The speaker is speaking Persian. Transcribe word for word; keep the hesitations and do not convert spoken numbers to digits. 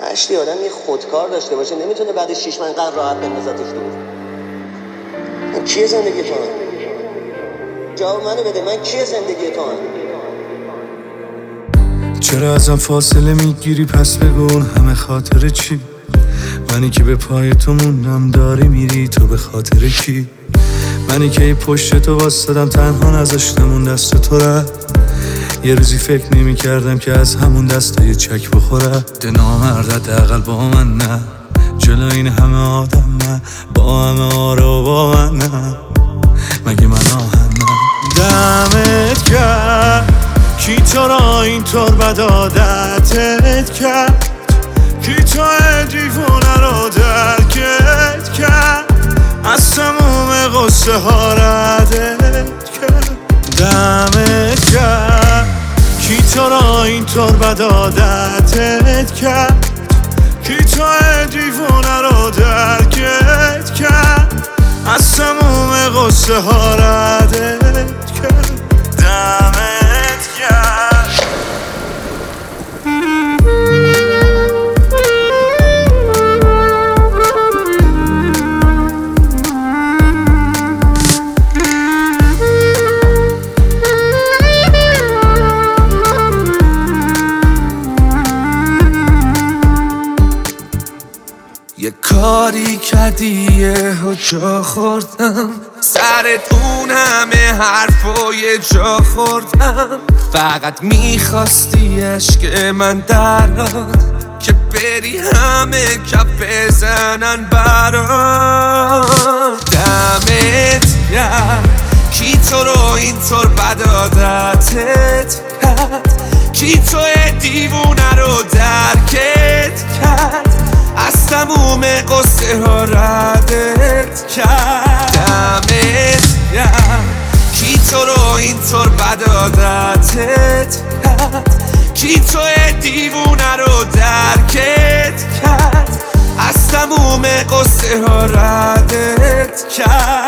هشتی آدم یه خودکار داشته باشه نمیتونه بعد شیش ماه اینقدر راحت بندازتش دور. من کیه زندگی تو هم؟ جواب منو بده، من کیه زندگی تو هم؟ چرا ازم فاصله میگیری پس بگو اون همه خاطر چی؟ منی که به پای تو موندم داری میری تو به خاطر کی؟ منی که ای پشت تو واسدم تنها نذاشتم اون دست تو رفت. یه روزی فکر نمی کردم که از همون دسته یه چک بخوره. ده نامرد حداقل با من نه، جلو این همه آدم نه، با همه آرا با من نه، مگه من آهن نه. دمت کرد کی تو را اینطور بد عادتت کرد، کی تو دیوونه رو درکت کرد، از تموم قصه ها ردت کرد. دمت کرد کی تو را اینطور بد عادتت کرد، کی تو دیوونه رو درکت کرد، از تموم قصه ها ردت کرد. دمت کرد یه کاری کردی یه ها جا خوردم، سرت اون همه حرفای جا خوردم. فقط میخواستی عشق من دراد که بری همه کف بزنن برات. دمت گرم کی تو رو اینطور بد عادتت کرد، کی تو دیوونه رو درکت کرد، از تموم قصه ها ردت کرد. دمت گرم کی تو رو اینطور بد عادتت کرد، کی تو دیوونه رو درکت کرد، از تموم قصه ها ردت کرد.